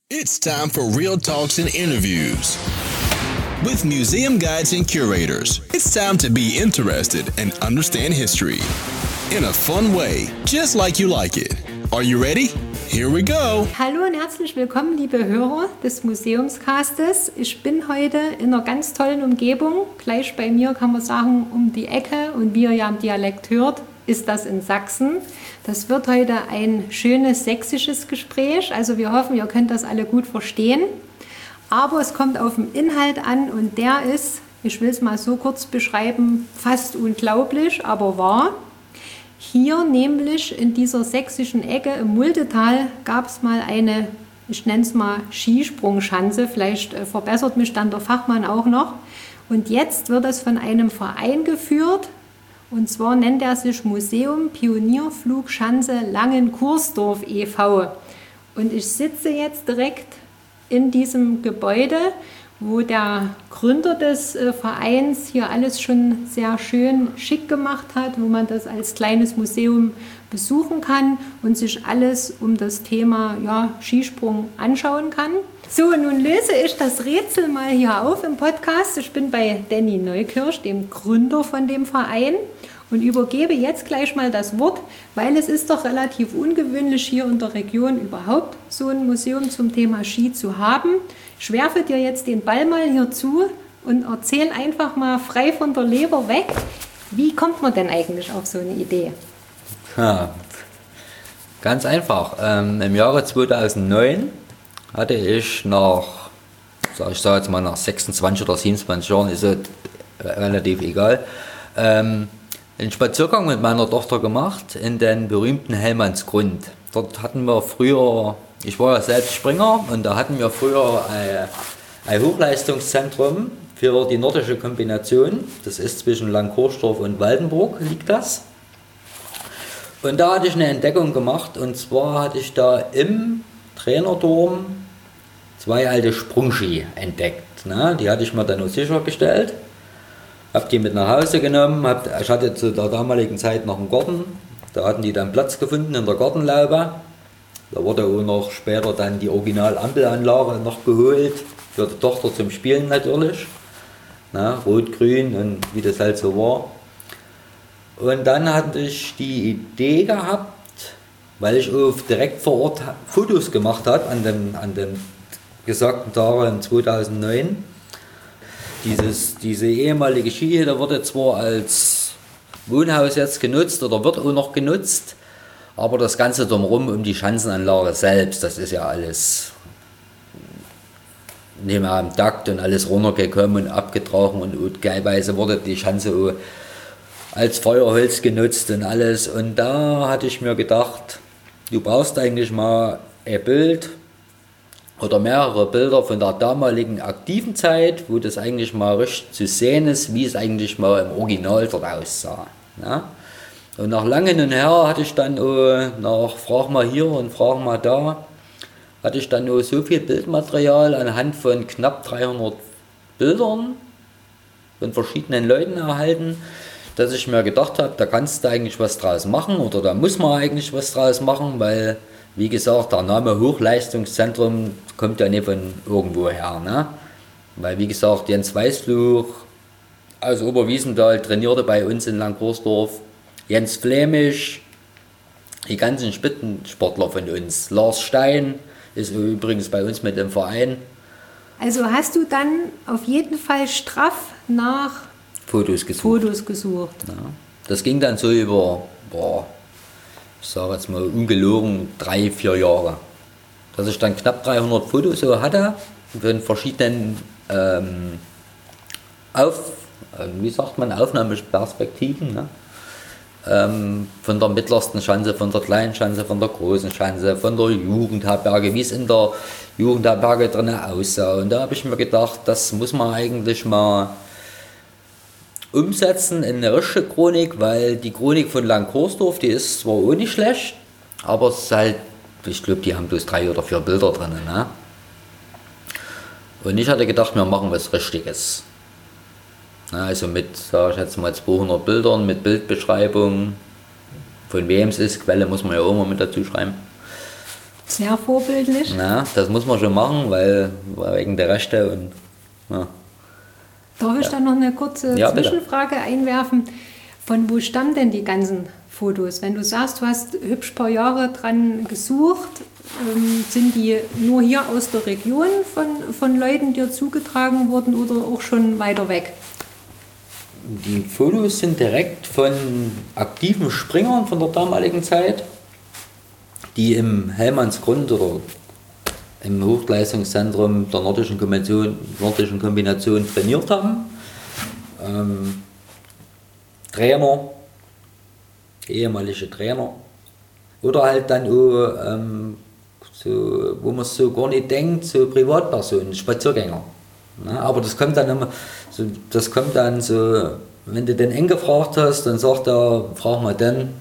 It's time for real talks and interviews with museum guides and curators. It's time to be interested and understand history in a fun way, just like you like it. Are you ready? Here we go. Hallo und herzlich willkommen, liebe Hörer des Museumscastes. Ich bin heute in einer ganz tollen Umgebung. Gleich bei mir kann man sagen, um die Ecke. Und wie ihr ja im Dialekt hört, ist das in Sachsen. Das wird heute ein schönes sächsisches Gespräch. Also wir hoffen, ihr könnt das alle gut verstehen. Aber es kommt auf den Inhalt an und der ist, ich will es mal so kurz beschreiben, fast unglaublich, aber wahr. Hier nämlich in dieser sächsischen Ecke im Muldetal gab es mal eine, ich nenne es mal Skisprungschanze, vielleicht verbessert mich dann der Fachmann auch noch. Und jetzt wird es von einem Verein geführt, und zwar nennt er sich Museum Pionierflugschanze Langenkursdorf e.V. Und ich sitze jetzt direkt in diesem Gebäude, wo der Gründer des Vereins hier alles schon sehr schön schick gemacht hat, wo man das als kleines Museum besuchen kann und sich alles um das Thema Skisprung anschauen kann. So, nun löse ich das Rätsel mal hier auf im Podcast. Ich bin bei Danny Neukirch, dem Gründer von dem Verein, und übergebe jetzt gleich mal das Wort, weil es ist doch relativ ungewöhnlich hier in der Region überhaupt so ein Museum zum Thema Ski zu haben. Ich werfe dir jetzt den Ball mal hier zu und erzähl einfach mal frei von der Leber weg, wie kommt man denn eigentlich auf so eine Idee? Ja, ganz einfach. Im Jahre 2009 hatte ich nach 26 oder 27 Jahren, ist es relativ egal, einen Spaziergang mit meiner Tochter gemacht in den berühmten Hellmannsgrund. Dort hatten wir früher, ich war ja selbst Springer, und da hatten wir früher ein Hochleistungszentrum für die nordische Kombination. Das ist zwischen Langenkursdorf und Waldenburg, liegt das. Und da hatte ich eine Entdeckung gemacht, und zwar hatte ich da im Trainerturm 2 alte Sprungski entdeckt. Die hatte ich mir dann auch sichergestellt. Habe die mit nach Hause genommen, ich hatte zu der damaligen Zeit noch einen Garten, da hatten die dann Platz gefunden in der Gartenlaube. Da wurde auch noch später dann die Original-Ampelanlage noch geholt, für die Tochter zum Spielen natürlich. Rot, grün und wie das halt so war. Und dann hatte ich die Idee gehabt, weil ich auch direkt vor Ort Fotos gemacht habe an den gesagten Tagen 2009. Diese ehemalige Ski, da wurde zwar als Wohnhaus jetzt genutzt oder wird auch noch genutzt, aber das Ganze drumherum um die Schanzenanlage selbst, das ist ja alles nicht mehr am Takt und alles runtergekommen und abgetragen, und teilweise wurde die Schanze auch als Feuerholz genutzt und alles. Und da hatte ich mir gedacht, du brauchst eigentlich mal ein Bild oder mehrere Bilder von der damaligen aktiven Zeit, wo das eigentlich mal richtig zu sehen ist, wie es eigentlich mal im Original dort aussah. Und nach lang hin und her hatte ich dann nach frag mal hier und frag mal da, hatte ich dann so viel Bildmaterial anhand von knapp 300 Bildern von verschiedenen Leuten erhalten, dass ich mir gedacht habe, da kannst du eigentlich was draus machen, oder da muss man eigentlich was draus machen, weil, wie gesagt, der Name Hochleistungszentrum kommt ja nicht von irgendwo her. Weil, wie gesagt, Jens Weißfluch aus Oberwiesenthal trainierte bei uns in Langenkursdorf, Jens Flämisch, die ganzen Spitzensportler von uns. Lars Stein ist übrigens bei uns mit im Verein. Also hast du dann auf jeden Fall straff nach Fotos gesucht. Ja. Das ging dann so über, ich sage jetzt mal ungelogen, 3-4 Jahre. Dass ich dann knapp 300 Fotos so hatte, von verschiedenen Aufnahmeperspektiven. Von der mittlersten Schanze, von der kleinen Schanze, von der großen Schanze, von der Jugendherberge, wie es in der Jugendherberge drin aussah. Und da habe ich mir gedacht, das muss man eigentlich mal umsetzen in eine richtige Chronik, weil die Chronik von Langenkursdorf, die ist zwar auch nicht schlecht, aber es ist halt, ich glaube, die haben bloß 3 oder 4 Bilder drin. Und ich hatte gedacht, wir machen was Richtiges. Also mit, sage ich jetzt mal, 200 Bildern, mit Bildbeschreibung, von wem es ist, Quelle muss man ja auch immer mit dazu schreiben. Sehr vorbildlich. Na, das muss man schon machen, weil wegen der Rechte und ja. Darf ich da noch eine kurze Zwischenfrage einwerfen? Von wo stammen denn die ganzen Fotos? Wenn du sagst, du hast hübsch paar Jahre dran gesucht, sind die nur hier aus der Region von Leuten dir zugetragen worden oder auch schon weiter weg? Die Fotos sind direkt von aktiven Springern von der damaligen Zeit, die im Hellmannsgrund oder im Hochleistungszentrum der nordischen Kombination trainiert haben. Trainer, ehemalige Trainer oder halt dann auch, so, wo man es so gar nicht denkt, so Privatpersonen, Spaziergänger. Na, aber das kommt dann immer, so, wenn du den eng gefragt hast, dann sagt er, frag mal den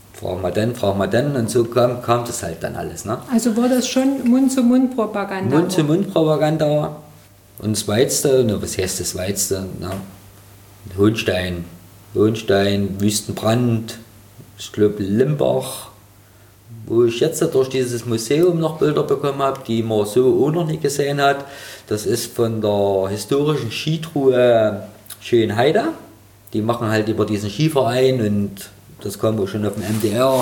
und so kam das halt dann alles. Ne? Also war das schon Mund-zu-Mund-Propaganda? Mund-zu-Mund-Propaganda. Und das Weitste, was heißt das Weitste? Na, Hohenstein, Wüstenbrand, ich glaube Limbach, wo ich jetzt durch dieses Museum noch Bilder bekommen habe, die man so auch noch nicht gesehen hat. Das ist von der historischen Skitruhe Schönheide. Die machen halt über diesen Skiverein und das kam auch schon auf dem MDR.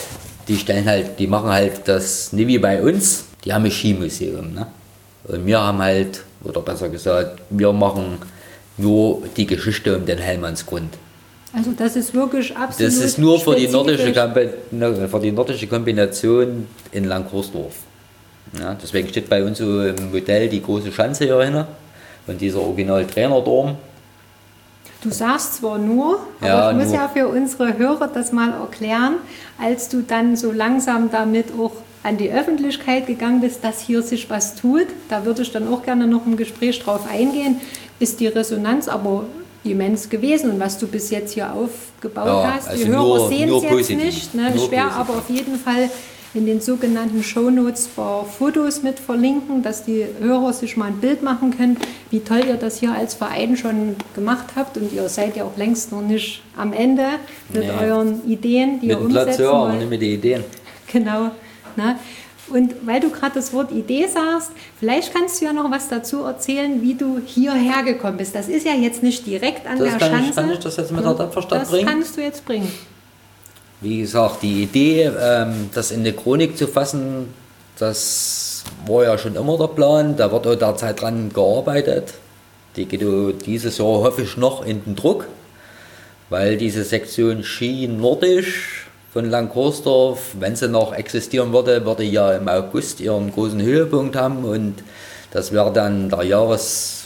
Die machen halt das nicht wie bei uns, die haben ein Skimuseum. Ne? Und wir haben halt, oder besser gesagt, wir machen nur die Geschichte um den Hellmannsgrund. Also das ist wirklich absolut Das ist nur für die nordische Kombination in Langhorsdorf. Ja, deswegen steht bei uns so im Modell die große Schanze hier hin und dieser Original-Trainerdorm. Du sagst zwar nur, aber ja, ich muss ja für unsere Hörer das mal erklären, als du dann so langsam damit auch an die Öffentlichkeit gegangen bist, dass hier sich was tut, da würde ich dann auch gerne noch im Gespräch drauf eingehen, ist die Resonanz aber immens gewesen und was du bis jetzt hier aufgebaut hast. Also die Hörer sehen es jetzt positiv. nicht, ne? Ich werde aber auf jeden Fall in den sogenannten Shownotes ein paar Fotos mit verlinken, dass die Hörer sich mal ein Bild machen können, wie toll ihr das hier als Verein schon gemacht habt und ihr seid ja auch längst noch nicht am Ende mit euren Ideen, die ihr umsetzen Platz, wollt. aber nicht mit den Ideen. Genau. Ne? Und weil du gerade das Wort Idee sagst, vielleicht kannst du ja noch was dazu erzählen, wie du hierher gekommen bist. Das ist ja jetzt nicht direkt an der Schanze. Kann ich das jetzt mit der Töpferstadt bringen? Das kannst du jetzt bringen. Wie gesagt, die Idee, das in eine Chronik zu fassen, das war ja schon immer der Plan. Da wird auch derzeit dran gearbeitet. Die geht dieses Jahr hoffe ich noch in den Druck, weil diese Sektion Ski nordisch von Langhorsdorf, wenn sie noch existieren würde ja im August ihren großen Höhepunkt haben und das wäre dann der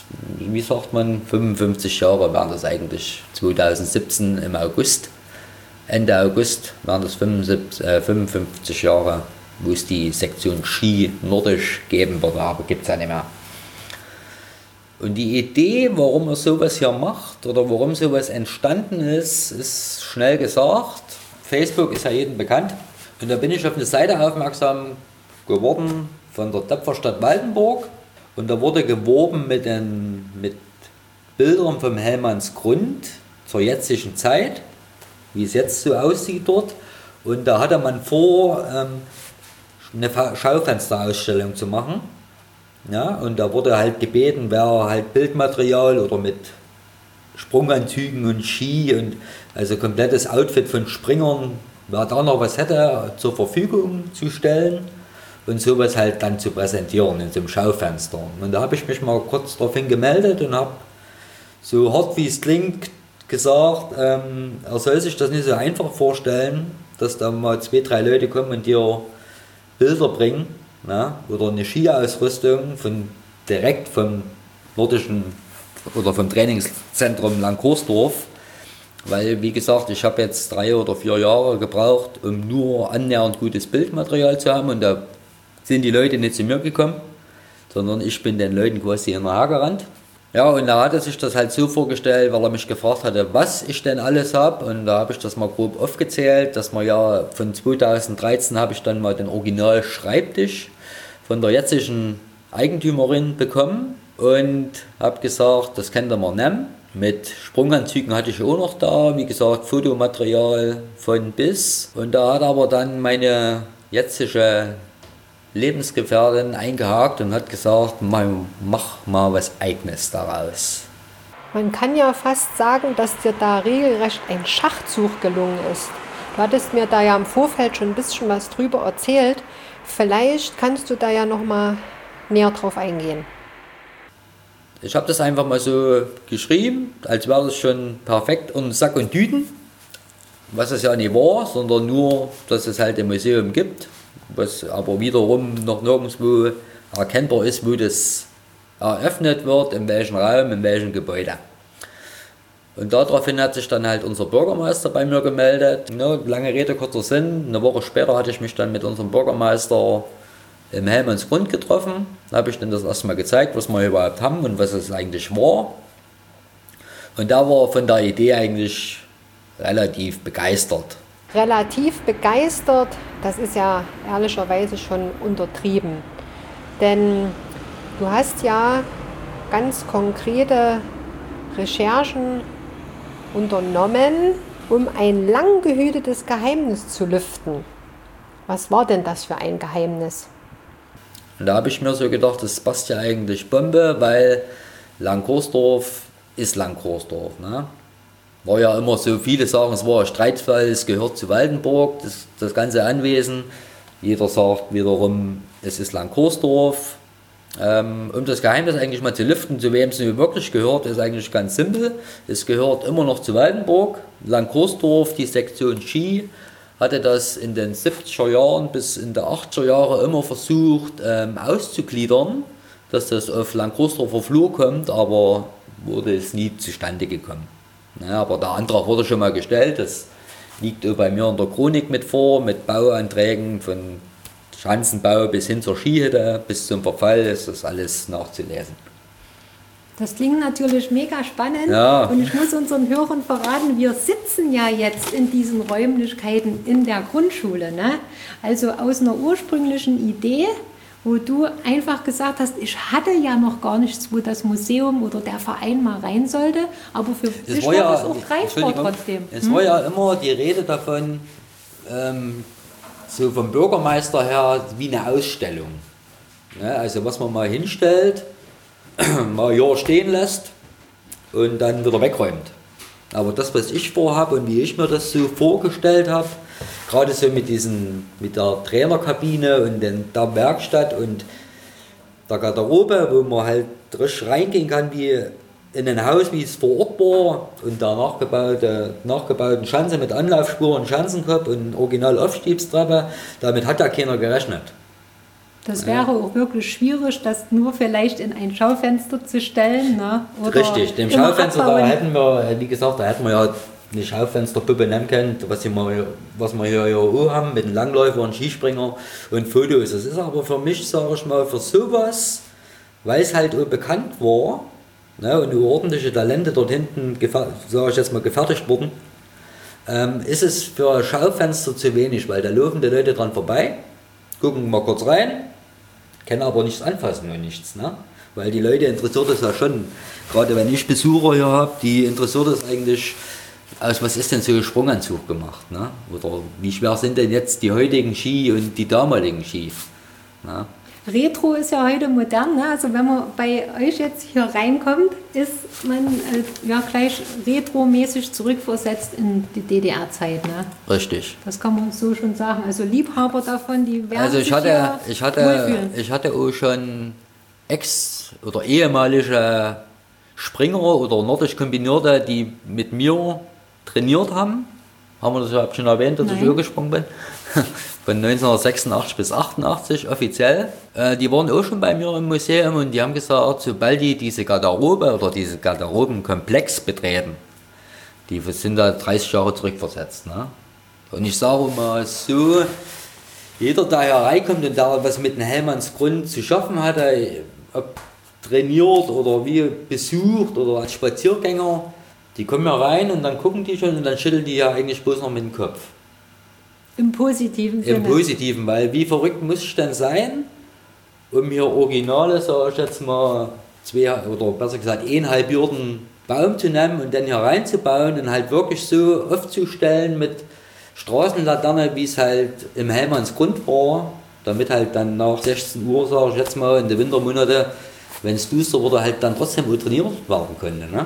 55 Jahre wären das eigentlich 2017 im August. Ende August waren das 55 Jahre, wo es die Sektion Ski nordisch geben würde, aber gibt es ja nicht mehr. Und die Idee, warum man sowas hier macht oder warum sowas entstanden ist schnell gesagt. Facebook ist ja jedem bekannt. Und da bin ich auf eine Seite aufmerksam geworden von der Töpferstadt Waldenburg. Und da wurde geworben mit Bildern vom Hellmannsgrund zur jetzigen Zeit, wie es jetzt so aussieht dort. Und da hatte man vor, eine Schaufensterausstellung zu machen. Ja, und da wurde halt gebeten, wer halt Bildmaterial oder mit Sprunganzügen und Ski und also komplettes Outfit von Springern, wer da noch was hätte, zur Verfügung zu stellen und sowas halt dann zu präsentieren in so einem Schaufenster. Und da habe ich mich mal kurz daraufhin gemeldet und habe so hart wie es klingt gesagt, er soll sich das nicht so einfach vorstellen, dass da mal 2, 3 Leute kommen und dir Bilder bringen, na, oder eine Skiausrüstung direkt vom nordischen oder vom Trainingszentrum Langhorsdorf, weil wie gesagt, ich habe jetzt 3 oder 4 Jahre gebraucht, um nur annähernd gutes Bildmaterial zu haben und da sind die Leute nicht zu mir gekommen, sondern ich bin den Leuten quasi hinterhergerannt. Ja, und da hat er sich das halt so vorgestellt, weil er mich gefragt hatte, was ich denn alles habe. Und da habe ich das mal grob aufgezählt, dass man ja von 2013 habe ich dann mal den Original-Schreibtisch von der jetzigen Eigentümerin bekommen und habe gesagt, das könnt ihr mal nehmen. Mit Sprunganzügen hatte ich auch noch da, wie gesagt, Fotomaterial von bis. Und da hat aber dann meine jetzige Lebensgefährtin eingehakt und hat gesagt, mach mal was Eigenes daraus. Man kann ja fast sagen, dass dir da regelrecht ein Schachzug gelungen ist. Du hattest mir da ja im Vorfeld schon ein bisschen was drüber erzählt. Vielleicht kannst du da ja noch mal näher drauf eingehen. Ich habe das einfach mal so geschrieben, als wäre das schon perfekt und Sack und Tüten, was es ja nicht war, sondern nur, dass es halt ein Museum gibt, was aber wiederum noch nirgendwo erkennbar ist, wo das eröffnet wird, in welchem Raum, in welchem Gebäude. Und daraufhin hat sich dann halt unser Bürgermeister bei mir gemeldet. Ja, lange Rede, kurzer Sinn. Eine Woche später hatte ich mich dann mit unserem Bürgermeister im Hellmannsgrund getroffen. Da habe ich dann das erstmal gezeigt, was wir überhaupt haben und was es eigentlich war. Und da war von der Idee eigentlich relativ begeistert. Relativ begeistert, das ist ja ehrlicherweise schon untertrieben. Denn du hast ja ganz konkrete Recherchen unternommen, um ein lang gehütetes Geheimnis zu lüften. Was war denn das für ein Geheimnis? Und da habe ich mir so gedacht, das passt ja eigentlich Bombe, weil Langkorsdorf ist Langkorsdorf. Ne? War ja immer so, viele sagen, es war ein Streitfall, es gehört zu Waldenburg, das ganze Anwesen. Jeder sagt wiederum, es ist Langkorsdorf. Um das Geheimnis eigentlich mal zu lüften, zu wem es nun wirklich gehört, ist eigentlich ganz simpel. Es gehört immer noch zu Waldenburg. Langkorsdorf, die Sektion Ski, hatte das in den 70er Jahren bis in die 80er Jahre immer versucht auszugliedern, dass das auf Langkorsdorfer Flur kommt, aber wurde es nie zustande gekommen. Ja, aber der Antrag wurde schon mal gestellt, das liegt auch bei mir in der Chronik mit vor, mit Bauanträgen von Schanzenbau bis hin zur Skihütte, bis zum Verfall ist das alles nachzulesen. Das klingt natürlich mega spannend, ja. Und ich muss unseren Hörern verraten, wir sitzen ja jetzt in diesen Räumlichkeiten in der Grundschule. Ne? Also aus einer ursprünglichen Idee, wo du einfach gesagt hast, ich hatte ja noch gar nichts, wo das Museum oder der Verein mal rein sollte, aber für dich war das auch greifbar trotzdem. Es war ja immer die Rede davon, so vom Bürgermeister her wie eine Ausstellung. Ja, also was man mal hinstellt, mal ein Jahr stehen lässt und dann wieder wegräumt. Aber das, was ich vorhabe und wie ich mir das so vorgestellt habe, gerade so mit der Trainerkabine und der Werkstatt und der Garderobe, wo man halt richtig reingehen kann wie in ein Haus, wie es vor Ort war, und der nachgebauten Schanze mit Anlaufspuren, Schanzenkopf und Original-Aufstiegstreppe, damit hat ja keiner gerechnet. Das wäre auch wirklich schwierig, das nur vielleicht in ein Schaufenster zu stellen. Ne? Oder richtig, dem Schaufenster, da hätten wir, wie gesagt, ja eine Schaufensterpuppe nehmen können, was wir hier auch haben, mit einem Langläufer und Skispringer und Fotos. Das ist aber für mich, sage ich mal, für sowas, weil es halt auch bekannt war, ne, und ordentliche Talente dort hinten, sage ich jetzt mal, gefertigt wurden, ist es für Schaufenster zu wenig, weil da laufen die Leute dran vorbei, gucken mal kurz rein, können aber nichts anfassen und nichts. Ne? Weil die Leute interessiert es ja schon, gerade wenn ich Besucher hier habe, die interessiert es eigentlich, aus was ist denn so ein Sprunganzug gemacht? Ne? Oder wie schwer sind denn jetzt die heutigen Ski und die damaligen Ski? Ne? Retro ist ja heute modern, ne? Also wenn man bei euch jetzt hier reinkommt, ist man ja gleich retromäßig zurückversetzt in die DDR-Zeit. Ne? Richtig. Das kann man so schon sagen. Also Liebhaber davon, die werden also sich wohlfühlen. Ich hatte auch schon oder ehemalige Springer oder nordisch Kombinierte, die mit mir trainiert haben. Haben wir das überhaupt schon erwähnt, dass ich auch gesprungen bin? Von 1986 bis 88 offiziell. Die waren auch schon bei mir im Museum und die haben gesagt, sobald die diese Garderobe oder diesen Garderobenkomplex betreten, die sind da 30 Jahre zurückversetzt. Ne? Und ich sage mal so, jeder, der hier reinkommt und der was mit dem Hellmannsgrund zu schaffen hat, ob trainiert oder wie besucht oder als Spaziergänger, die kommen ja rein und dann gucken die schon und dann schütteln die ja eigentlich bloß noch mit dem Kopf. Im positiven Sinne. Im positiven, weil wie verrückt muss ich denn sein, um hier Originale, sage ich jetzt mal, 2 oder besser gesagt 1,5 Jurten Baum zu nehmen und dann hier reinzubauen und halt wirklich so aufzustellen mit Straßenlaterne, wie es halt im Hellmannsgrund war. damit halt dann nach 16 Uhr, sage ich jetzt mal, in den Wintermonaten, wenn es düster wurde, halt dann trotzdem trainiert werden konnte. Ne?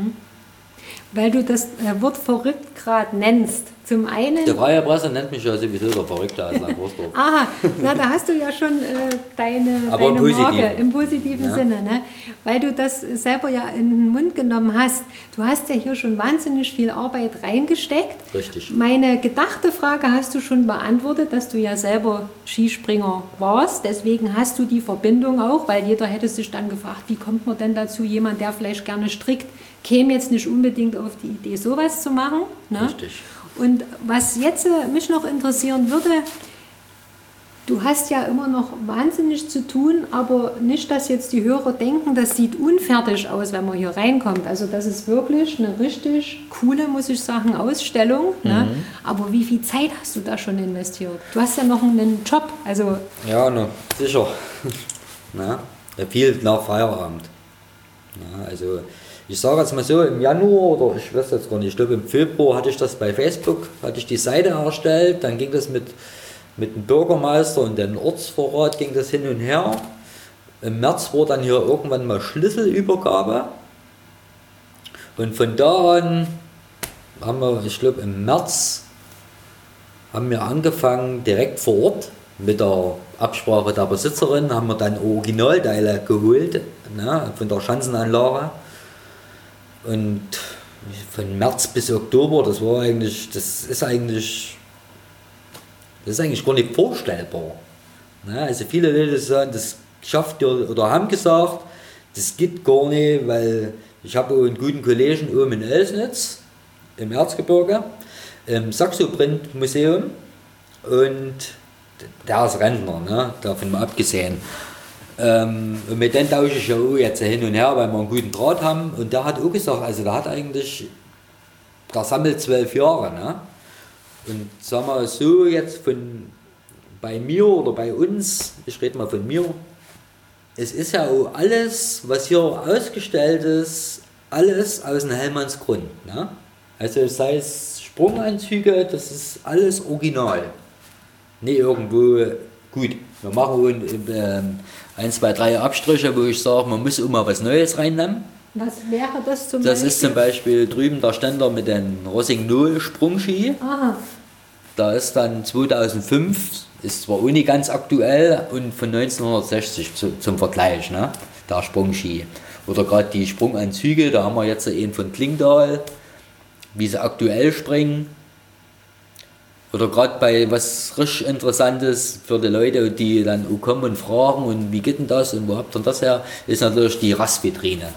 Weil du das Wort verrückt gerade nennst. Zum einen... Die freie Presse nennt mich ja sowieso der Verrückte aus Langwurstorf. Aha, na, da hast du ja schon deine Marke im positiven Sinne. Ne? Weil du das selber ja in den Mund genommen hast. Du hast ja hier schon wahnsinnig viel Arbeit reingesteckt. Richtig. Meine gedachte Frage hast du schon beantwortet, dass du ja selber Skispringer warst. Deswegen hast du die Verbindung auch, weil jeder hätte sich dann gefragt, wie kommt man denn dazu, jemand, der vielleicht gerne strickt, käme jetzt nicht unbedingt auf die Idee, sowas zu machen. Ne? Richtig. Und was jetzt mich noch interessieren würde, du hast ja immer noch wahnsinnig zu tun, aber nicht, dass jetzt die Hörer denken, das sieht unfertig aus, wenn man hier reinkommt. Also das ist wirklich eine richtig coole, muss ich sagen, Ausstellung. Ne? Aber wie viel Zeit hast du da schon investiert? Du hast ja noch einen Job. Also ja, ne, sicher. Na, viel nach Feierabend. Na, also ich sage jetzt mal so, im Januar oder ich weiß jetzt gar nicht, ich glaube im Februar hatte ich das bei Facebook, hatte ich die Seite erstellt, dann ging das mit dem Bürgermeister und dem Ortsvorrat ging das hin und her. Im März war dann hier irgendwann mal Schlüsselübergabe und von da an haben wir, ich glaube im März haben wir angefangen direkt vor Ort mit der Absprache der Besitzerin, haben wir dann Originalteile geholt, ne, von der Schanzenanlage. Und von März bis Oktober, das ist eigentlich gar nicht vorstellbar. Ne? Also viele Leute sagen, das schafft ihr oder haben gesagt, das geht gar nicht, weil ich habe einen guten Kollegen oben in Elsnitz, im Erzgebirge, im Saxo-Print-Museum und der ist Rentner, ne? Davon mal abgesehen. Und mit denen tausche ich ja auch jetzt hin und her, weil wir einen guten Draht haben. Und der hat auch gesagt, also der sammelt 12 Jahre. Ne? Und sagen wir so, jetzt bei mir oder bei uns, ich rede mal von mir, es ist ja auch alles, was hier ausgestellt ist, alles aus dem Hellmannsgrund. Ne? Also sei es Sprunganzüge, das ist alles original. Nicht irgendwo gut. Wir machen 1, 2, 3 Abstriche, wo ich sage, man muss immer was Neues reinnehmen. Was wäre das zum Beispiel? Das ist zum Beispiel drüben der Ständer mit den Rossignol Sprungski. Aha. Da ist dann 2005, ist zwar auch nicht ganz aktuell, und von 1960 zum Vergleich, ne? Der Sprungski. Oder gerade die Sprunganzüge, da haben wir jetzt einen von Klingdahl, wie sie aktuell springen. Oder gerade bei was richtig Interessantes für die Leute, die dann auch kommen und fragen, und wie geht denn das und wo habt ihr das her, ist natürlich die Rass-Vitrine.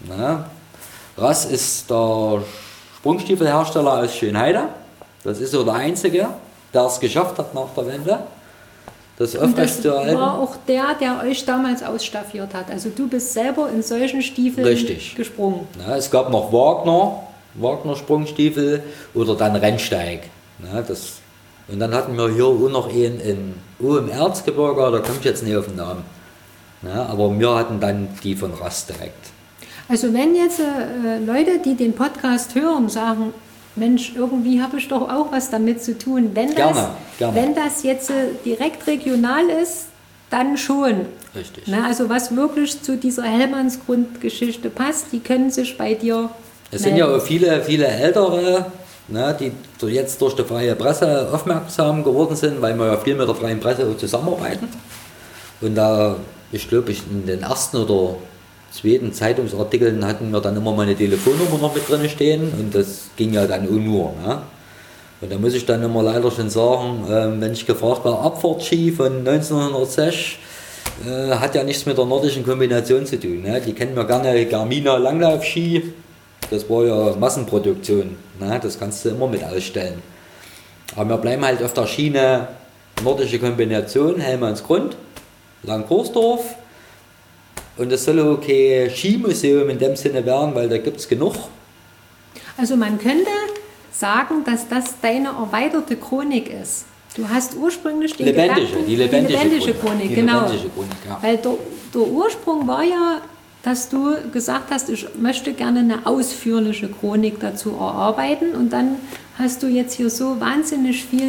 Rass ist der Sprungstiefelhersteller aus Schönheide. Das ist so der einzige, der es geschafft hat nach der Wende. Das aufrechtzuerhalten. War auch der euch damals ausstaffiert hat. Also du bist selber in solchen Stiefeln Richtig. Gesprungen. Ja, es gab noch Wagner Sprungstiefel oder dann Rennsteig. Ja, und dann hatten wir hier auch noch einen im Erzgebirge, da komme ich jetzt nicht auf den Namen. Ja, aber wir hatten dann die von Rass direkt. Also wenn jetzt Leute, die den Podcast hören, sagen, Mensch, irgendwie habe ich doch auch was damit zu tun. Wenn das jetzt direkt regional ist, dann schon. Richtig. Na, also was wirklich zu dieser Hellmannsgrundgeschichte passt, die können sich bei dir Es sind ja auch viele, viele Ältere, ne, die jetzt durch die freie Presse aufmerksam geworden sind, weil wir ja viel mit der freien Presse auch zusammenarbeiten. Und da, ich glaube, in den ersten oder zweiten Zeitungsartikeln hatten wir dann immer meine Telefonnummer noch mit drin stehen, und das ging ja dann auch nur. Ne? Und da muss ich dann immer leider schon sagen, wenn ich gefragt war, Abfahrtski von 1906, hat ja nichts mit der nordischen Kombination zu tun. Ne? Die kennen wir gerne, Garmina Langlaufski, das war ja Massenproduktion, ne? Das kannst du immer mit ausstellen. Aber wir bleiben halt auf der Schiene nordische Kombination, Hellmannsgrund, Langkursdorf. Und es soll auch kein Skimuseum in dem Sinne werden, weil da gibt es genug. Also man könnte sagen, dass das deine erweiterte Chronik ist. Du hast ursprünglich die lebendige Chronik, genau. Ja. Weil der Ursprung war ja, dass du gesagt hast, ich möchte gerne eine ausführliche Chronik dazu erarbeiten, und dann hast du jetzt hier so wahnsinnig viel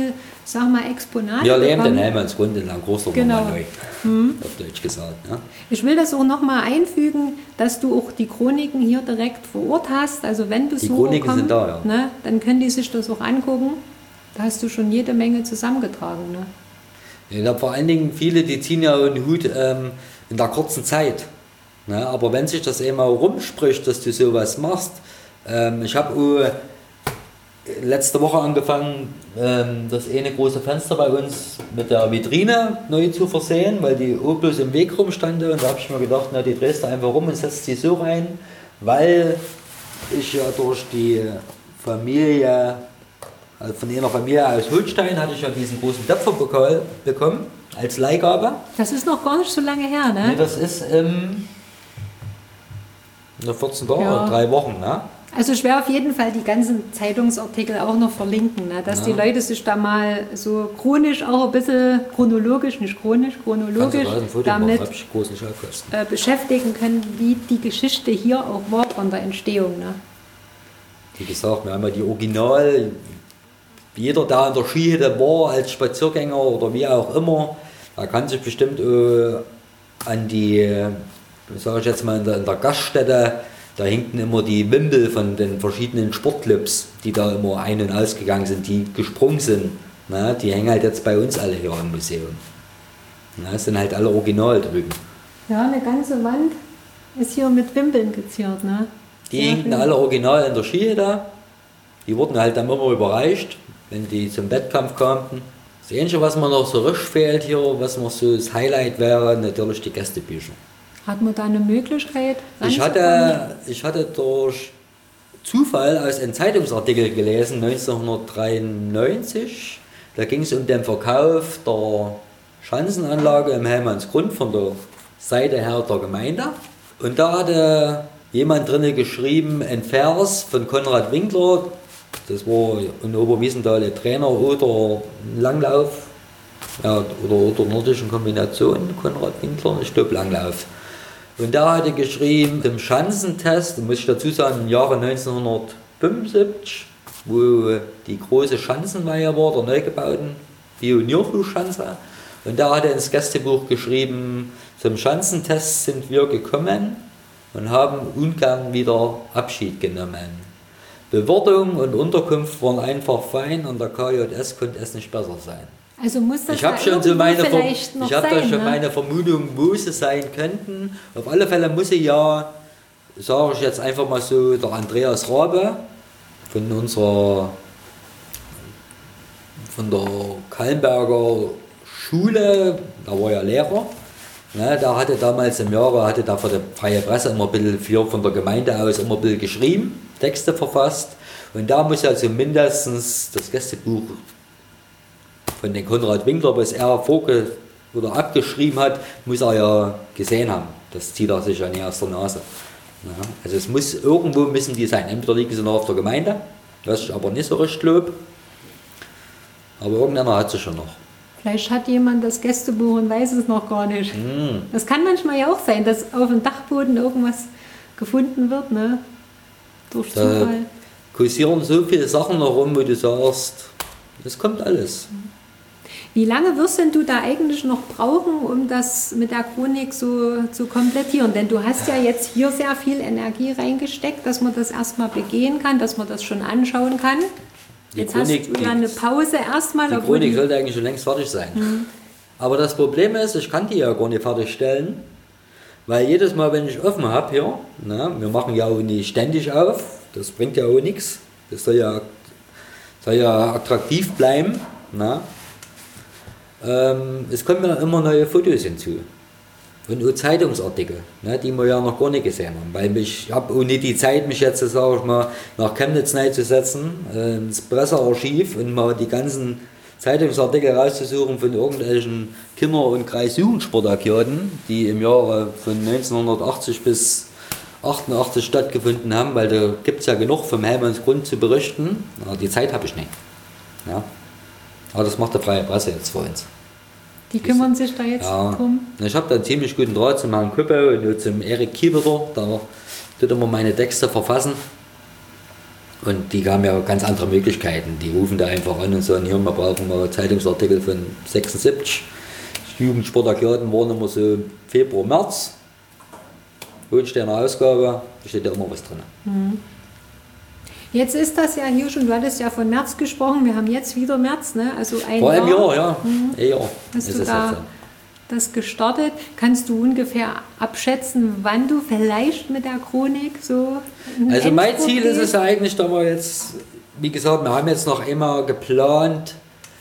sag mal, Exponate Wir leben den bekommen. Helmansgrund in Langgruster Genau. nochmal neu, auf Deutsch gesagt. Ja. Ich will das auch nochmal einfügen, dass du auch die Chroniken hier direkt vor Ort hast. Also wenn Besucher Chroniken kommen, sind da, ja. ne, dann können die sich das auch angucken. Da hast du schon jede Menge zusammengetragen. Ne? Ja, vor allen Dingen viele, die ziehen ja einen Hut in der kurzen Zeit. Ne? Aber wenn sich das eben auch rumspricht, dass du sowas machst, ich habe letzte Woche angefangen, das eine große Fenster bei uns mit der Vitrine neu zu versehen, weil die bloß im Weg rumstand. Und da habe ich mir gedacht, na, die drehst du einfach rum und setzt sie so rein, weil ich ja durch die Familie, also von einer Familie aus Holstein, hatte ich ja diesen großen Töpfer bekommen als Leihgabe. Das ist noch gar nicht so lange her, ne? Nee, das ist in 14 Tagen Ja. oder 3 Wochen. Ne? Also ich werde auf jeden Fall die ganzen Zeitungsartikel auch noch verlinken, ne? Dass die Leute sich da mal so chronisch auch ein bisschen, chronologisch, nicht chronisch, chronologisch damit beschäftigen können, wie die Geschichte hier auch war von der Entstehung. Ne? Wie gesagt, wir haben ja die Original, jeder da in der Skihütte war als Spaziergänger oder wie auch immer, da kann sich bestimmt an die, sage ich jetzt mal, in der Gaststätte, da hinkten immer die Wimpel von den verschiedenen Sportclubs, die da immer ein- und ausgegangen sind, die gesprungen sind. Na, die hängen halt jetzt bei uns alle hier im Museum. Na, das sind halt alle original drüben. Ja, eine ganze Wand ist hier mit Wimpeln geziert. Ne? Die Sehr hinkten schön. alle original in der Skihütte. Die wurden halt dann immer überreicht, wenn die zum Wettkampf kamen. Das Einzige, was mir noch so richtig fehlt hier, was noch so das Highlight wäre, natürlich die Gästebücher. Hat man da eine Möglichkeit? Ich hatte durch Zufall aus einem Zeitungsartikel gelesen, 1993. Da ging es um den Verkauf der Schanzenanlage im Helmansgrund von der Seite her der Gemeinde. Und da hatte jemand drinnen geschrieben, ein Vers von Konrad Winkler, das war in Oberwiesenthal der Trainer oder Langlauf, ja, oder nordischen Kombination, Konrad Winkler, ich glaube Langlauf. Und der hatte geschrieben, im Schanzentest, muss ich dazu sagen, im Jahre 1975, wo die große Schanzenweihe war, der neu gebauten Pionierflugschanze. Und da hat er ins Gästebuch geschrieben, zum Schanzentest sind wir gekommen und haben ungern wieder Abschied genommen. Bewirtung und Unterkunft waren einfach fein und der KJS konnte es nicht besser sein. Also muss das Ich habe da schon so irgendwo vielleicht noch sein, da schon ne? meine Vermutung, wo sie sein könnten. Auf alle Fälle muss sie ja, sage ich jetzt einfach mal so, der Andreas Rabe von der Kallenberger Schule, da war ja Lehrer, ne, der hatte damals im Jahre, hatte da für die Freie Presse immer ein bisschen von der Gemeinde aus immer ein bisschen geschrieben, Texte verfasst, und da muss also mindestens das Gästebuch von den Konrad Winkler, was er oder abgeschrieben hat, muss er ja gesehen haben. Das zieht er sich ja nicht aus der Nase. Ja, also es muss, irgendwo müssen die sein. Entweder liegen sie noch auf der Gemeinde, was ich aber nicht so richtig glaube, aber irgendeiner hat sie schon noch. Vielleicht hat jemand das Gästebuch und weiß es noch gar nicht. Das kann manchmal ja auch sein, dass auf dem Dachboden irgendwas gefunden wird, ne? Durch Da Zufall. kursieren so viele Sachen noch rum, wo du sagst, das kommt alles. Wie lange wirst denn du da eigentlich noch brauchen, um das mit der Chronik so zu komplettieren? Denn du hast ja jetzt hier sehr viel Energie reingesteckt, dass man das erstmal begehen kann, dass man das schon anschauen kann. Jetzt hast du ja eine Pause erstmal. Die Chronik sollte eigentlich schon längst fertig sein. Aber das Problem ist, ich kann die ja gar nicht fertigstellen, weil jedes Mal, wenn ich offen habe hier, na, wir machen ja auch nicht ständig auf, das bringt ja auch nichts, das soll ja attraktiv bleiben. Na. Es kommen ja immer neue Fotos hinzu. Und auch Zeitungsartikel, ne, die wir ja noch gar nicht gesehen haben. Weil ich habe auch nicht die Zeit, mich jetzt, sage ich mal, nach Chemnitz zu setzen, ins Pressearchiv und mal die ganzen Zeitungsartikel rauszusuchen von irgendwelchen Kinder- und Kreisjugendsportaktionen, die im Jahre von 1980 bis 88 stattgefunden haben, weil da gibt es ja genug vom Helmansgrund zu berichten. Aber die Zeit habe ich nicht. Ja. Aber das macht die Freie Presse jetzt für uns. Die kümmern sich da jetzt drum. Ich habe da einen ziemlich guten Draht zum Herrn Kuppe und zum Erik Kiebeter, der tut immer meine Texte verfassen. Und die haben ja ganz andere Möglichkeiten. Die rufen da einfach an und sagen, hier, wir brauchen mal Zeitungsartikel von 76. Die Jugendsportaktionen waren immer so Februar, März. Hohensteiner Ausgabe, da steht ja immer was drin. Jetzt ist das ja hier schon, du hattest ja von März gesprochen, wir haben jetzt wieder März, ne? Also ein Vor einem Jahr. Jahr, ja. Jahr Hast ist du es da jetzt, ja. das gestartet? Kannst du ungefähr abschätzen, wann du vielleicht mit der Chronik so Also mein Ziel ist es eigentlich, da wir jetzt, wie gesagt, wir haben jetzt noch einmal geplant,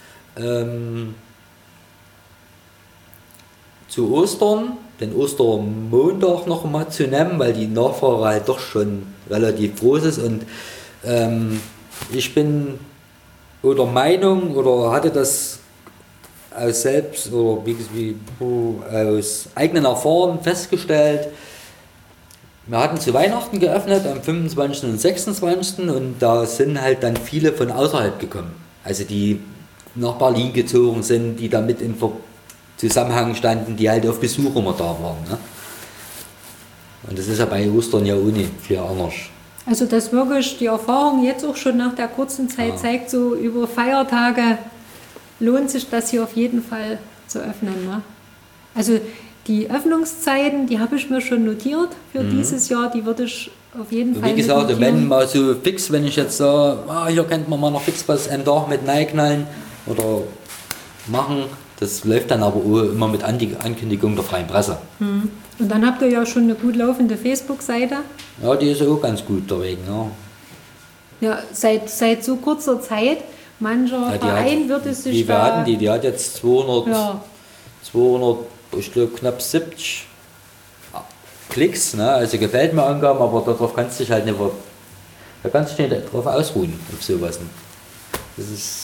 zu Ostern, den Ostermontag noch mal zu nehmen, weil die Nachfrage halt doch schon relativ groß ist und ich bin oder Meinung oder hatte das aus selbst oder aus eigenen Erfahrungen festgestellt. Wir hatten zu Weihnachten geöffnet am 25. und 26. und da sind halt dann viele von außerhalb gekommen. Also die nach Berlin gezogen sind, die damit in Zusammenhang standen, die halt auf Besuch immer da waren. Ne? Und das ist ja bei Ostern ja ohne viel anders. Also dass wirklich die Erfahrung jetzt auch schon nach der kurzen Zeit zeigt, so über Feiertage lohnt sich das hier auf jeden Fall zu öffnen. Ne? Also die Öffnungszeiten, die habe ich mir schon notiert für dieses Jahr, die würde ich auf jeden Fall Wie gesagt, notieren. wenn mal so fix, wenn ich jetzt sage, hier könnte man mal noch fix was am Tag mit reinknallen oder machen, das läuft dann aber auch immer mit Ankündigung der Freien Presse. Und dann habt ihr ja schon eine gut laufende Facebook-Seite. Ja, die ist auch ganz gut der Weg. Ja. Ja, seit so kurzer Zeit, mancher Verein würde sich wie wir hatten die hat jetzt 200, Ja. 200, ich glaube knapp 70 Klicks, ne? Also gefällt mir Angaben, aber darauf kannst du dich halt nicht, da kannst du dich nicht drauf ausruhen, auf sowas. Das ist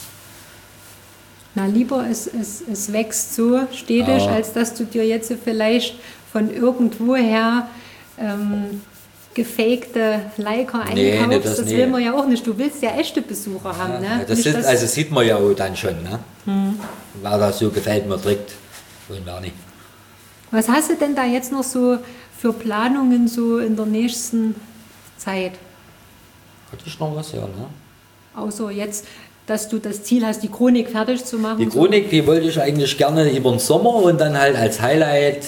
Na, lieber es wächst so stetig, als dass du dir jetzt vielleicht von irgendwoher gefakte Liker einkaufst. Das will man ja auch nicht. Du willst ja echte Besucher haben. Ne? Das nicht, also sieht man ja auch dann schon, ne? Wer das so gefällt mir trägt und wer nicht. Was hast du denn da jetzt noch so für Planungen so in der nächsten Zeit? Hatte ich noch was, ja, ne? Außer jetzt, dass du das Ziel hast, die Chronik fertig zu machen. Die Chronik, die wollte ich eigentlich gerne über den Sommer und dann halt als Highlight,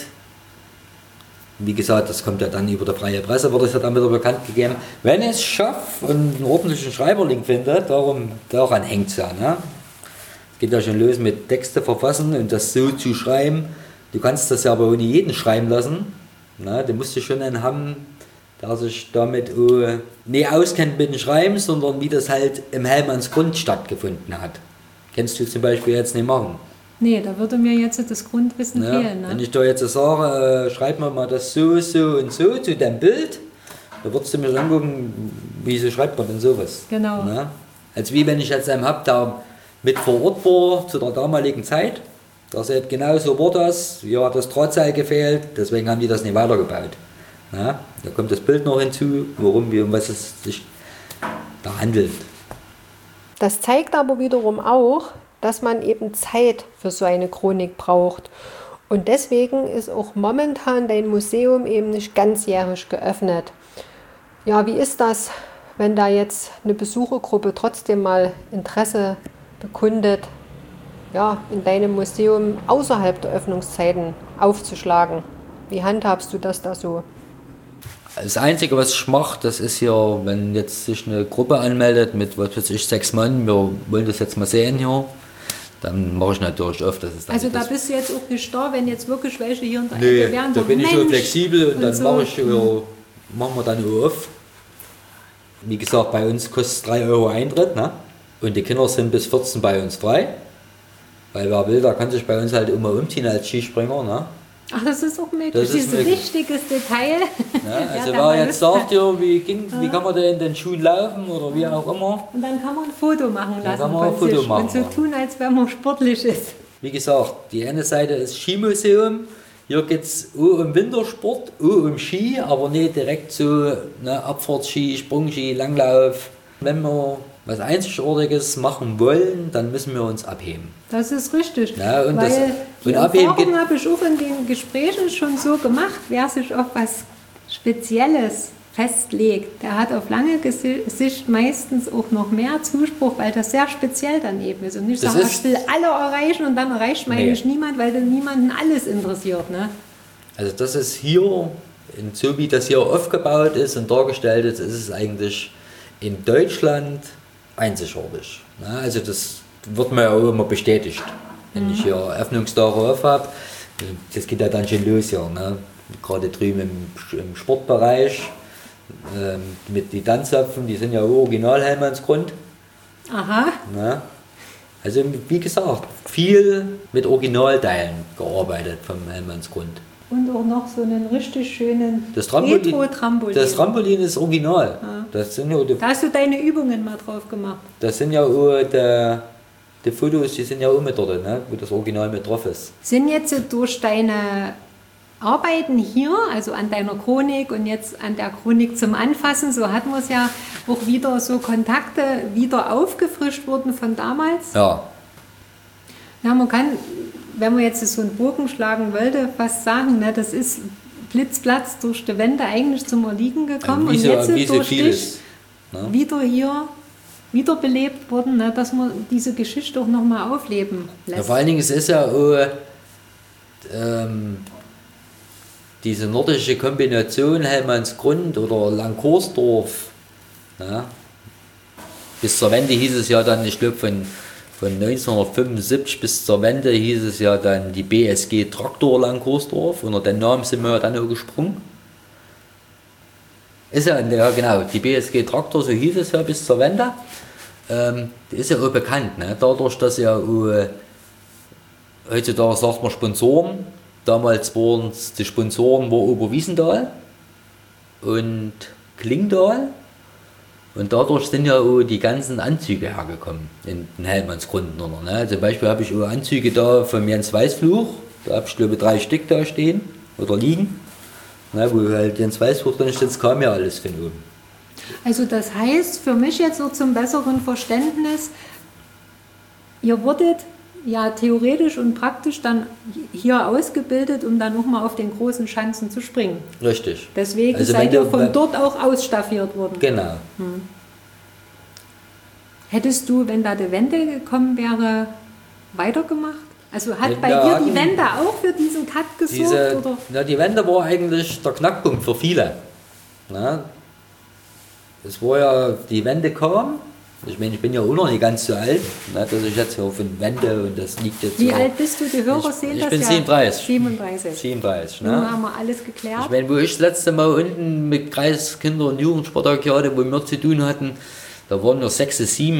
wie gesagt, das kommt ja dann über die Freie Presse, wird es ja dann wieder bekannt gegeben. Wenn ich es schaffe und einen ordentlichen Schreiberling finde, daran hängt es ja. Ne? Es geht ja schon los mit Texte verfassen und das so zu schreiben. Du kannst das ja aber ohne jeden schreiben lassen. Ne? Du musst ja schon einen haben, der sich damit nicht auskennt mit dem Schreiben, sondern wie das halt im Hellmannsgrund stattgefunden hat. Kennst du zum Beispiel jetzt nicht machen. Nee, da würde mir jetzt das Grundwissen fehlen. Ne? Wenn ich da jetzt sage, schreib mir mal das so, so und so zu deinem Bild, da würdest du mir angucken, wieso schreibt man denn sowas? Genau. Ne? Als wie wenn ich jetzt einen habe, der mit vor Ort war zu der damaligen Zeit, da sagt, genau so war das, hier hat das Drahtseil gefehlt, deswegen haben die das nicht weitergebaut. Ne? Da kommt das Bild noch hinzu, warum, wie, um was es sich da handelt. Das zeigt aber wiederum auch, dass man eben Zeit für so eine Chronik braucht. Und deswegen ist auch momentan dein Museum eben nicht ganzjährig geöffnet. Ja, wie ist das, wenn da jetzt eine Besuchergruppe trotzdem mal Interesse bekundet, ja, in deinem Museum außerhalb der Öffnungszeiten aufzuschlagen? Wie handhabst du das da so? Das Einzige, was ich mache, das ist hier, wenn jetzt sich eine Gruppe anmeldet mit, was weiß ich, 6 Mann, wir wollen das jetzt mal sehen hier, dann mache ich natürlich oft, dass es dann Also da bist du jetzt auch nicht da, wenn jetzt wirklich welche hier in der nee, Ecke wären. da bin ich so flexibel und dann so. machen wir dann auch auf. Wie gesagt, bei uns kostet es 3 Euro Eintritt, ne? Und die Kinder sind bis 14 bei uns frei. Weil wer will, der kann sich bei uns halt immer umziehen als Skispringer, ne? Ach, das ist auch möglich. Das Das ist ist ein möglich. wichtiges Detail. Ja, also wer jetzt sagt, ja, wie kann man denn in den Schuhen laufen oder wie auch immer. Und dann kann man ein Foto machen lassen kann man ein von Foto sich machen, und so ja. tun, als wenn man sportlich ist. Wie gesagt, die eine Seite ist Skimuseum. Hier geht es um Wintersport, um Ski, aber nicht direkt so Abfahrtski, Sprungski, Langlauf. Wenn wir was Einzigartiges machen wollen, dann müssen wir uns abheben. Das ist richtig. Ja, und Weil das- die und abheben Erfahrung geht- habe ich auch in den Gesprächen schon so gemacht, wer sich auf was Spezielles festlegt, der hat auf lange Sicht meistens auch noch mehr Zuspruch, weil das sehr speziell dann eben ist. Und nicht sagen, ich will alle erreichen und dann erreicht man eigentlich niemand, weil dann niemanden alles interessiert. Ne? Also das ist hier, so wie das hier aufgebaut ist und dargestellt ist, ist es eigentlich in Deutschland einzigartig. Ne? Also das wird mir auch immer bestätigt, wenn ich hier Eröffnungstage auf habe. Das geht ja dann schon los hier, ne? Gerade drüben im Sportbereich. Mit die Tanzapfen, die sind ja original Hellmannsgrund. Aha. Na, also wie gesagt, viel mit Originalteilen gearbeitet vom Hellmannsgrund. Und auch noch so einen richtig schönen Retro-Trampolin. Das Trampolin ist original. Ja. Das sind ja da hast du deine Übungen mal drauf gemacht. Das sind ja auch die Fotos, die sind ja auch mit dort, ne, wo das Original mit drauf ist. Sind jetzt durch deine Arbeiten hier, also an deiner Chronik und jetzt an der Chronik zum Anfassen, so hatten wir es ja auch wieder so Kontakte wieder aufgefrischt wurden von damals. Ja. Ja, man kann, wenn man jetzt so einen Bogen schlagen wollte, fast sagen, ne, das ist blitzplatz durch die Wände eigentlich zum Erliegen gekommen und jetzt durch dich wieder hier wiederbelebt worden, ne, dass man diese Geschichte auch nochmal aufleben lässt. Ja, vor allen Dingen, es ist ja auch, diese nordische Kombination Hellmannsgrund oder Langkorsdorf, ja, bis zur Wende hieß es ja dann, ich glaube von 1975 bis zur Wende hieß es ja dann die BSG Traktor Langkorsdorf, unter den Namen sind wir ja dann auch gesprungen. Ist ja genau, die BSG Traktor, so hieß es ja bis zur Wende, die ist ja auch bekannt, ne? Dadurch, dass ja auch, heutzutage sagt man Sponsoren. Damals waren die Sponsoren Oberwiesenthal und Klingtal. Und dadurch sind ja auch die ganzen Anzüge hergekommen in den Hellmannsgrund. Ne? Zum Beispiel habe ich auch Anzüge da vom Jens Weißfluch. Da habe ich glaube 3 Stück da stehen oder liegen. Ne? Wo halt Jens Weißfluch drin steht, das kam ja alles von oben. Also das heißt für mich jetzt so zum besseren Verständnis, ihr wurdet ja theoretisch und praktisch dann hier ausgebildet, um dann nochmal auf den großen Schanzen zu springen. Richtig. Deswegen also seid ihr von dort auch ausstaffiert worden. Genau. Hättest du, wenn da die Wende gekommen wäre, weitergemacht? Also hat bei dir die Wende auch für diesen Cut gesorgt? Oder? Ja, die Wende war eigentlich der Knackpunkt für viele. Na, es war ja, die Wende kam. Ich meine, ich bin ja auch noch nicht ganz so alt, ne, dass ich jetzt hier von Wende und das liegt jetzt. Wie alt bist du? Die Hörer sehen das ja. Ich bin 37. 37. 37, ne? Nun haben wir alles geklärt. Ich meine, wo ich das letzte Mal unten mit Kreiskinder- und Jugendsportarkade, wo wir zu tun hatten, da waren nur 6, 7,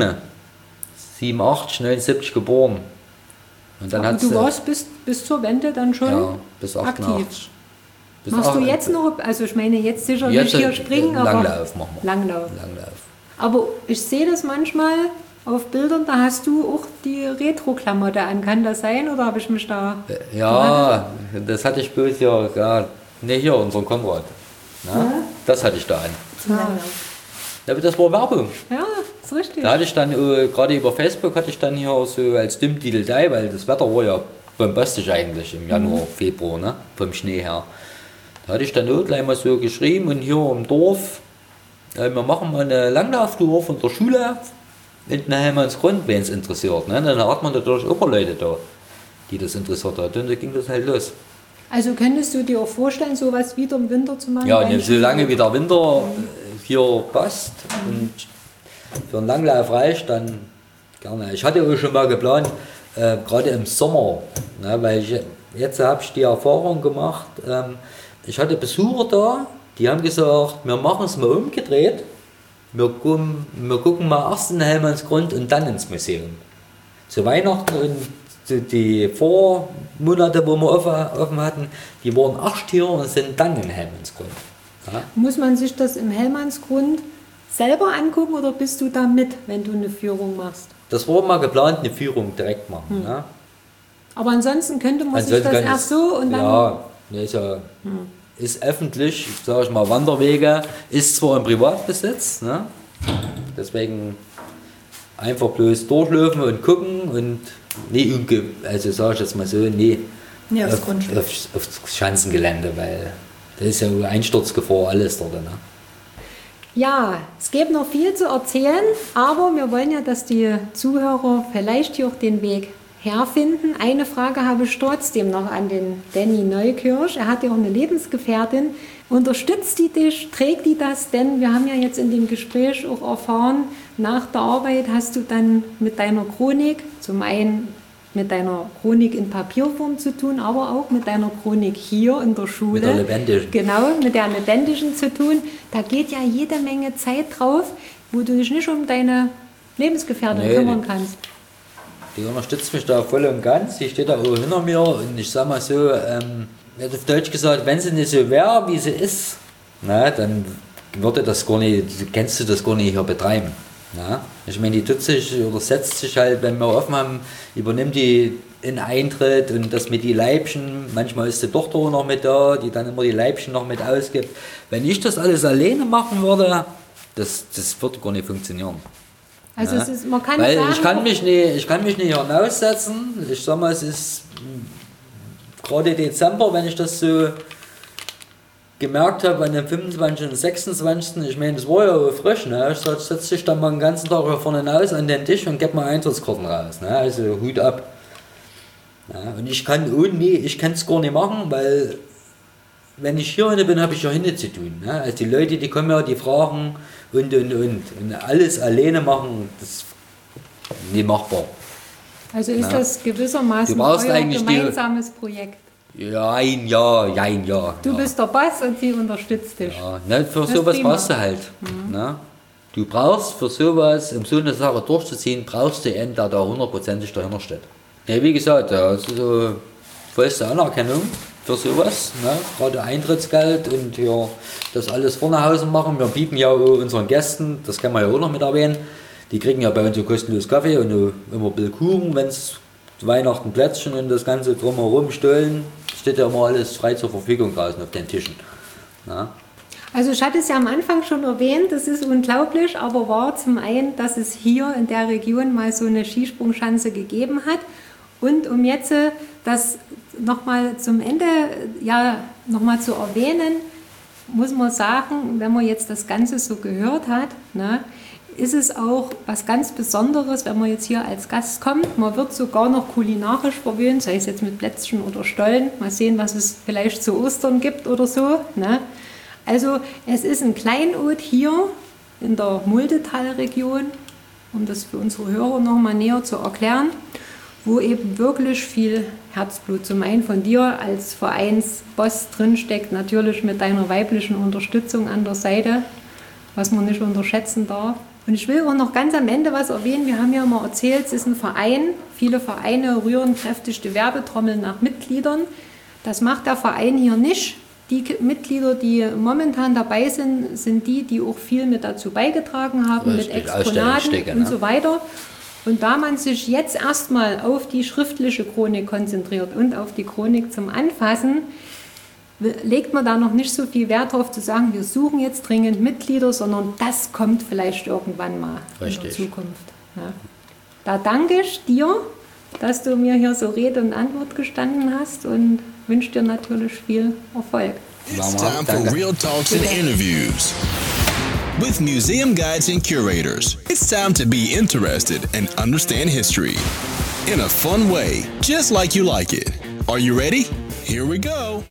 87, 79 geboren. Und dann aber du warst bis zur Wende dann schon bis 88. Aktiv. Machst du jetzt noch, also ich meine jetzt sicher nicht hier springen, aber Langlauf machen wir. Langlauf. Aber ich sehe das manchmal auf Bildern, da hast du auch die Retro-Klamotte an. Kann das sein oder habe ich mich da... Ja, das hatte ich bloß ja ne, hier, unseren Konrad. Ja? Das hatte ich da an. Aber das war Werbung. Ja, ist richtig. Da hatte ich dann, gerade über Facebook hatte ich dann hier so als Dimmdideldei, weil das Wetter war ja bombastisch eigentlich im Januar, Februar, ne, vom Schnee her. Da hatte ich dann auch gleich mal so geschrieben und hier im Dorf, wir machen mal eine Langlauftour von der Schule in den Hellmannsgrund, wen es interessiert. Ne? Dann hat man natürlich auch Leute da, die das interessiert hat. Und da ging das halt los. Also könntest du dir auch vorstellen, sowas wieder im Winter zu machen? Ja, solange wie der Winter hier passt und für einen Langlauf reicht, dann gerne. Ich hatte auch schon mal geplant, gerade im Sommer, ne, weil jetzt habe ich die Erfahrung gemacht, ich hatte Besucher da, die haben gesagt, wir machen es mal umgedreht. Wir gucken mal erst in den Hellmannsgrund und dann ins Museum. Zu Weihnachten und die Vormonate, wo wir offen hatten, die waren erst hier und sind dann in den Hellmannsgrund. Ja. Muss man sich das im Hellmannsgrund selber angucken oder bist du da mit, wenn du eine Führung machst? Das war mal geplant, eine Führung direkt machen. Ja. Aber ansonsten könnte man sich das erst so und dann... Ja, ist öffentlich, sage ich mal, Wanderwege, ist zwar im Privatbesitz, ne? Deswegen einfach bloß durchlaufen und gucken und also sage ich jetzt mal so, aufs Schanzengelände, weil da ist ja Einsturzgefahr, alles dort. Ne? Ja, es gibt noch viel zu erzählen, aber wir wollen ja, dass die Zuhörer vielleicht hier auch den Weg herfinden. Eine Frage habe ich trotzdem noch an den Danny Neukirch. Er hat ja auch eine Lebensgefährtin. Unterstützt die dich? Trägt die das? Denn wir haben ja jetzt in dem Gespräch auch erfahren, nach der Arbeit hast du dann mit deiner Chronik, zum einen mit deiner Chronik in Papierform zu tun, aber auch mit deiner Chronik hier in der Schule. Mit der lebendigen. Genau, mit der lebendigen zu tun. Da geht ja jede Menge Zeit drauf, wo du dich nicht um deine Lebensgefährtin kümmern kannst. Die unterstützt mich da voll und ganz. Die steht da auch hinter mir und ich sag mal so, auf Deutsch gesagt, wenn sie nicht so wäre, wie sie ist, na, dann würde das gar nicht, kennst du das gar nicht hier betreiben. Ja, ich meine, die tut sich oder setzt sich halt, wenn wir offen haben, übernimmt die in Eintritt und das mit die Leibchen. Manchmal ist die Tochter auch noch mit da, die dann immer die Leibchen noch mit ausgibt. Wenn ich das alles alleine machen würde, das würde gar nicht funktionieren. Also ja, es ist, man kann weil sagen, ich kann mich nicht hinaussetzen. Ich sag mal, es ist gerade Dezember, wenn ich das so gemerkt habe, an dem 25. und 26. Ich meine, es war ja frisch, ne? Ich setze dich dann mal den ganzen Tag hier vorne hinaus an den Tisch und gebe mal Eintrittskarten raus, ne? Also Hut ab. Ja, und ich kann es gar nicht machen, weil wenn ich hier bin, habe ich ja hinten zu tun. Ne? Also die Leute, die kommen ja, die fragen und alles alleine machen, das ist nicht machbar. Also ist das gewissermaßen euer gemeinsames Projekt? Ja. Du bist der Boss und sie unterstützt dich. Ja, ne, für sowas brauchst du halt. Ne? Du brauchst für sowas, um so eine Sache durchzuziehen, brauchst du einen, der da 100%ig dahinter steht. Ja, wie gesagt, also vollste Anerkennung für sowas. Ne? Gerade Eintrittsgeld und hier das alles vor nach Hause machen. Wir bieten ja unseren Gästen, das kann man ja auch noch mit erwähnen, die kriegen ja bei uns so kostenlos Kaffee und immer ein bisschen Kuchen, wenn es Weihnachten Plätzchen und das Ganze drumherum stellen. Steht ja immer alles frei zur Verfügung draußen auf den Tischen. Ja. Also ich hatte es ja am Anfang schon erwähnt, das ist unglaublich, aber war zum einen, dass es hier in der Region mal so eine Skisprungschanze gegeben hat. Und um jetzt das nochmal zum Ende nochmal zu erwähnen, muss man sagen, wenn man jetzt das Ganze so gehört hat, ne, ist es auch was ganz Besonderes, wenn man jetzt hier als Gast kommt. Man wird sogar noch kulinarisch verwöhnt, sei es jetzt mit Plätzchen oder Stollen. Mal sehen, was es vielleicht zu Ostern gibt oder so. Ne? Also es ist ein Kleinod hier in der Muldetalregion, um das für unsere Hörer nochmal näher zu erklären, wo eben wirklich viel Herzblut zum einen von dir als Vereinsboss drinsteckt, natürlich mit deiner weiblichen Unterstützung an der Seite, was man nicht unterschätzen darf. Und ich will auch noch ganz am Ende was erwähnen. Wir haben ja immer erzählt, es ist ein Verein. Viele Vereine rühren kräftig die Werbetrommel nach Mitgliedern. Das macht der Verein hier nicht. Die Mitglieder, die momentan dabei sind, sind die, die auch viel mit dazu beigetragen haben, mit Exponaten und so weiter. Und da man sich jetzt erstmal auf die schriftliche Chronik konzentriert und auf die Chronik zum Anfassen, legt man da noch nicht so viel Wert darauf zu sagen, wir suchen jetzt dringend Mitglieder, sondern das kommt vielleicht irgendwann mal in der Zukunft. Ja. Da danke ich dir, dass du mir hier so Rede und Antwort gestanden hast und wünsche dir natürlich viel Erfolg. It's time for Real Talks and Interviews with museum guides and curators. It's time to be interested and understand history in a fun way, just like you like it. Are you ready? Here we go.